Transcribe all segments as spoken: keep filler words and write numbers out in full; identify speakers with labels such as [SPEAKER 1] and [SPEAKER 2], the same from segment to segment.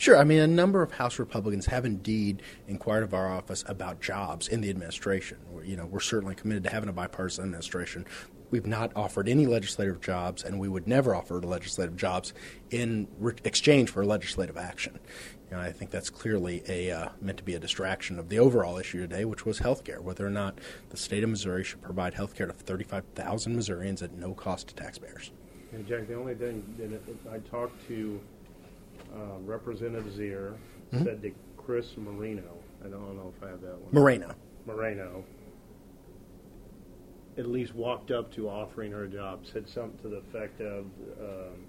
[SPEAKER 1] Sure. I mean, a number of House Republicans have indeed inquired of our office about jobs in the administration. We're, you know, we're certainly committed to having a bipartisan administration. We've not offered any legislative jobs, and we would never offer legislative jobs in re- exchange for legislative action. You know, I think that's clearly a uh, meant to be a distraction of the overall issue today, which was health care, whether or not the state of Missouri should provide health care to thirty-five thousand Missourians at no cost to taxpayers.
[SPEAKER 2] And Jack, the only thing that I talked to uh, Representative Zier, mm-hmm. said to Chris Marino, I don't know if I have that one.
[SPEAKER 1] Moreno.
[SPEAKER 2] Moreno. At least walked up to offering her a job, said something to the effect of, um,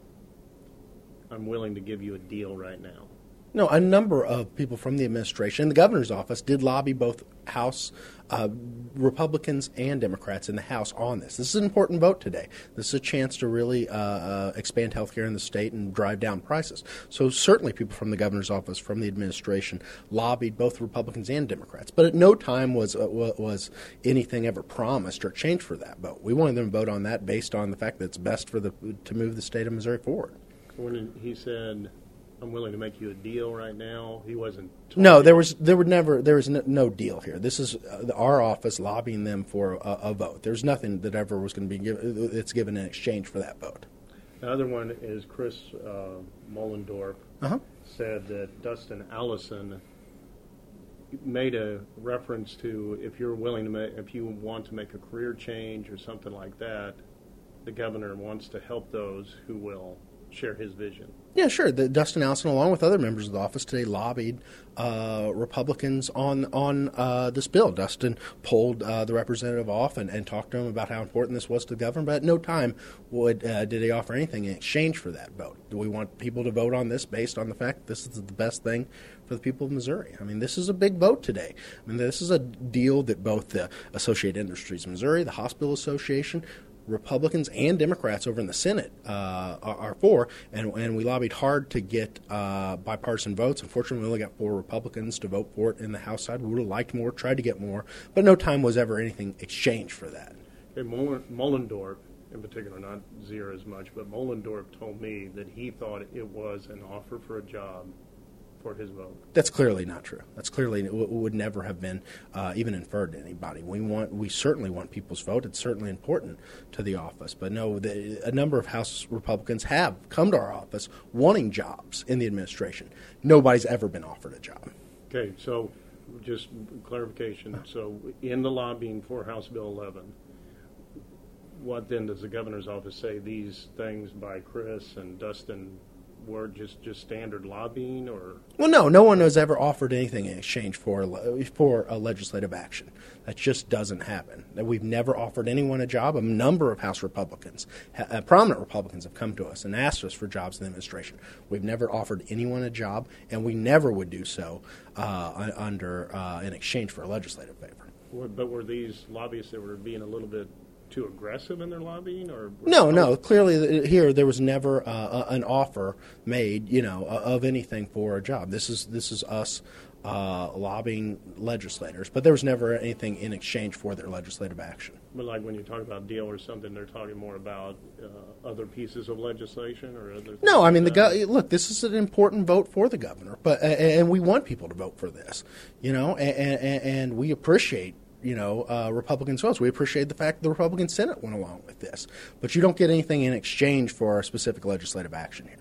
[SPEAKER 2] I'm willing to give you a deal right now.
[SPEAKER 1] No, a number of people from the administration, the governor's office, did lobby both House uh, Republicans and Democrats in the House on this. This is an important vote today. This is a chance to really uh, uh, expand health care in the state and drive down prices. So certainly people from the governor's office, from the administration, lobbied both Republicans and Democrats. But at no time was uh, was anything ever promised or changed for that vote. We wanted them to vote on that based on the fact that it's best for the to move the state of Missouri forward.
[SPEAKER 2] When he said, I'm willing to make you a deal right now, he wasn't talking.
[SPEAKER 1] No, there was there would never there was no, no deal here. This is uh, our office lobbying them for a, a vote. There's nothing that ever was going to be given. It's given in exchange for that vote.
[SPEAKER 2] The other one is Chris uh, Mollendorf
[SPEAKER 1] uh-huh.
[SPEAKER 2] said that Dustin Allison made a reference to if you're willing to make, if you want to make a career change or something like that, the governor wants to help those who will share his vision.
[SPEAKER 1] Yeah, sure. The, Dustin Allison, along with other members of the office today, lobbied uh, Republicans on on uh, this bill. Dustin pulled uh, the representative off and, and talked to him about how important this was to the governor, but at no time would uh, did he offer anything in exchange for that vote. Do we want people to vote on this based on the fact that this is the best thing for the people of Missouri? I mean, this is a big vote today. I mean, this is a deal that both the Associated Industries of Missouri, the Hospital Association, Republicans and Democrats over in the Senate uh, are, are for, and, and we lobbied hard to get uh, bipartisan votes. Unfortunately, we only got four Republicans to vote for it in the House side. We would have liked more, tried to get more, but no time was ever anything exchanged for that.
[SPEAKER 2] Okay, Mollendorf, in particular, not Zier as much, but Mollendorf told me that he thought it was an offer for a job for his vote.
[SPEAKER 1] That's clearly not true. That's clearly it would never have been uh, even inferred to anybody. We want, we certainly want people's vote. It's certainly important to the office. But no, the, a number of House Republicans have come to our office wanting jobs in the administration. Nobody's ever been offered a job.
[SPEAKER 2] Okay, so just clarification. So in the lobbying for House Bill eleven, what then does the governor's office say? These things by Chris and Dustin were just, just standard lobbying, or?
[SPEAKER 1] Well, no, no one has ever offered anything in exchange for for a legislative action. That just doesn't happen. We've never offered anyone a job. A number of House Republicans, uh, prominent Republicans, have come to us and asked us for jobs in the administration. We've never offered anyone a job, and we never would do so uh, under uh, in exchange for a legislative favor.
[SPEAKER 2] But were these lobbyists that were being a little bit too aggressive in their lobbying, or
[SPEAKER 1] no, no. Clearly, here there was never uh, an offer made, you know, of anything for a job. This is this is us uh, lobbying legislators, but there was never anything in exchange for their legislative action.
[SPEAKER 2] But like when you talk about deal or something, they're talking more about uh, other pieces of legislation or other.
[SPEAKER 1] No, I mean the go- look. This is an important vote for the governor, but and we want people to vote for this, you know, and, and, and we appreciate. You know, uh, Republicans votes. We appreciate the fact that the Republican Senate went along with this. But you don't get anything in exchange for a specific legislative action here.